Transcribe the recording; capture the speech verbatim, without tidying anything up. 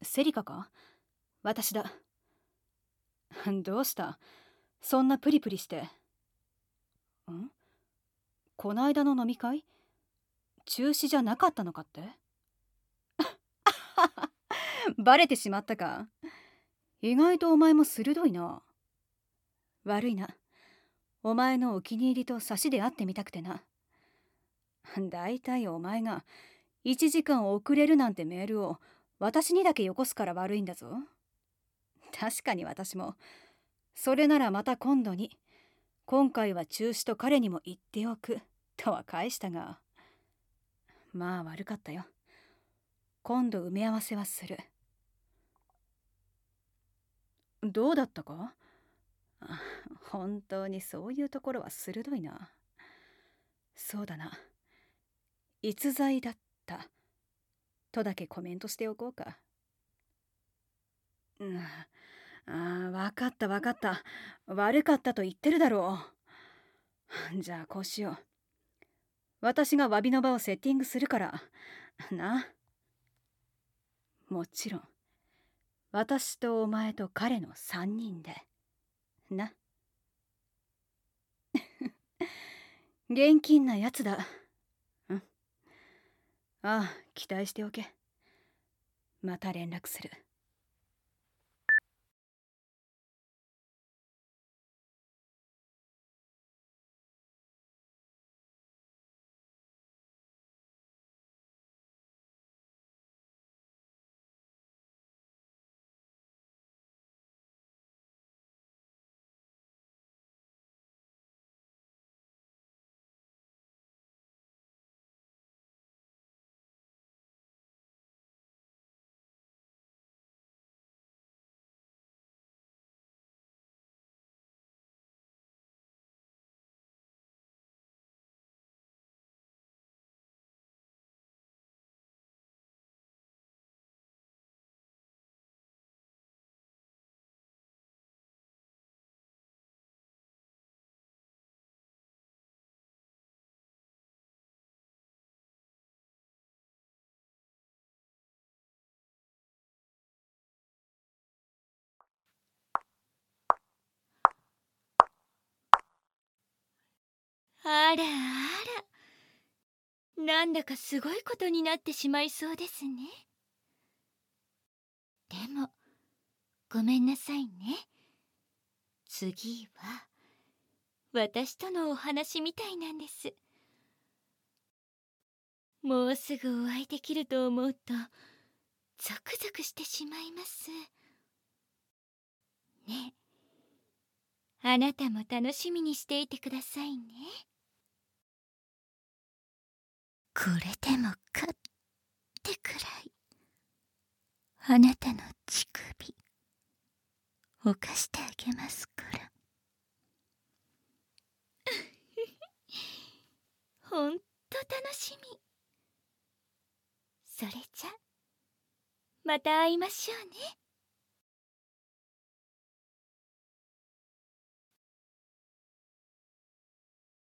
セリカか？私だ。どうした？そんなプリプリして。ん？こないだの飲み会？中止じゃなかったのかって？バレてしまったか。意外とお前も鋭いな。悪いな。お前のお気に入りと差しで会ってみたくてな。だいたいお前がいちじかん遅れるなんてメールを私にだけよこすから悪いんだぞ。確かに私も、それならまた今度に、今回は中止と彼にも言っておくとは返したが、まあ悪かったよ。今度埋め合わせはする。どうだったか？本当にそういうところは鋭いな。そうだな。逸材だったとだけコメントしておこうか。うん、ああ、わかったわかった。悪かったと言ってるだろう。じゃあこうしよう。私が詫びの場をセッティングするからな。もちろん私とお前と彼のさんにんでな。現金なやつだ。うん。ああ、期待しておけ。また連絡する。 あらあら、なんだかすごいことになってしまいそうですね。でもごめんなさいね。次は私とのお話みたいなんです。もうすぐお会いできると思うとゾクゾクしてしまいます。ねえ、あなたも楽しみにしていてくださいね。これでもかってくらいあなたの乳首をかしてあげますから。ほんと楽しみ。それじゃまた会いましょうね。